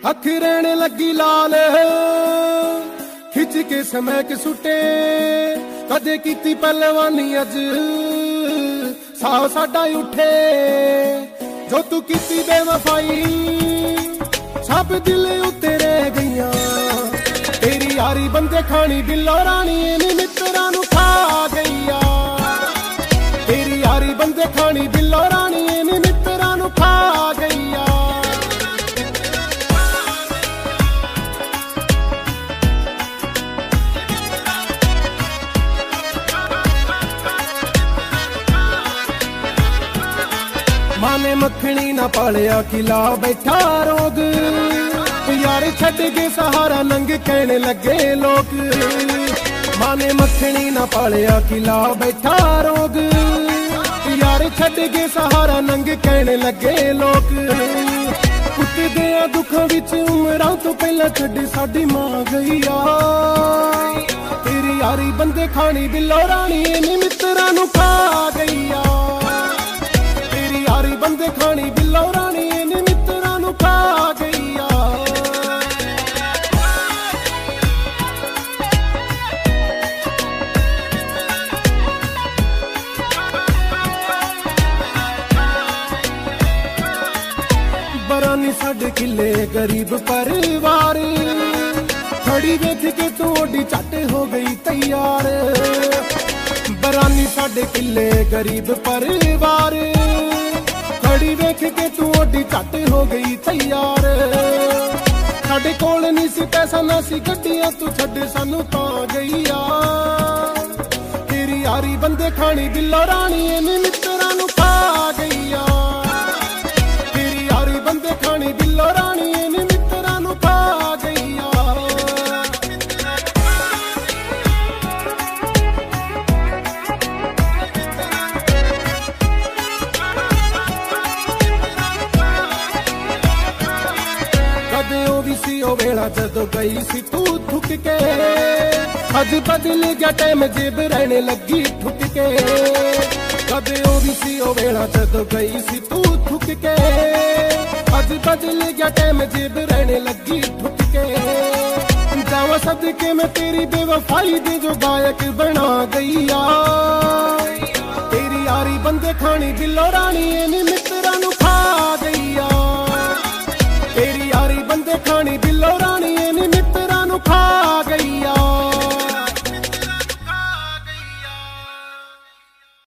अख रहने लगी लाल खिच के समय के सुटे कदे कीती पहलवानी अज साह साडा उठे जो तू कीती बेवफाई सब दिल उत्ते रह गईया तेरी यारी बंदे खानी बिल्लो रानी नी मित्रा नू खा गईया तेरी यारी बंदे खानी बिल्लो रानी नी मित्रा नू खा गईया माने मखनी ना पालिया किला बैठा रोग यार छड़ के सहारा नंग कहने लगे लोग माने मखनी ना पालिया किला बैठा रोग यार छड़ के सहारा नंग कहने लगे लोग पुत दे दुखों विच उमरां तो पहला छड़ साडी मां गई आ तेरी यारी बंदे खानी बिल्लो रानी नी मित्रा नू खा गई आ यारी बंदे खानी बिल्लो रानी नी मित्रा नू खा गई आ बरानी साडे किले गरीब परिवार खड़ी वेख के तू ओडी झट हो गई तैयार बरानी साडे किले गरीब परिवार खड़ी वेख के तू ओडी झट हो गई तैयार साडे कोल नहीं सी पैसा ना सी गड्डियां तू छड्डे सानू तां गई आ तेरी यारी बंदे खानी बिल्लो रानी नी मित्रा नू खा गई आ तेरी यारी बंदे खानी बिल्लो रानी नी मित्रा नू खा गई आ वेला जदों गई सी तू थुक के अज बदल गया टाइम जेब रहने लगी ठुक के कदे ओ भी सी ओ वेला जदों गई सी तू थुक के अज बदल गया टाइम जेब रहने लगी ठुक के जावा सदके मैं तेरी बेवफाई दे जो गायक बना गई आ तेरी यारी बंदे खानी बिल्लो रानी नी मित्रा नू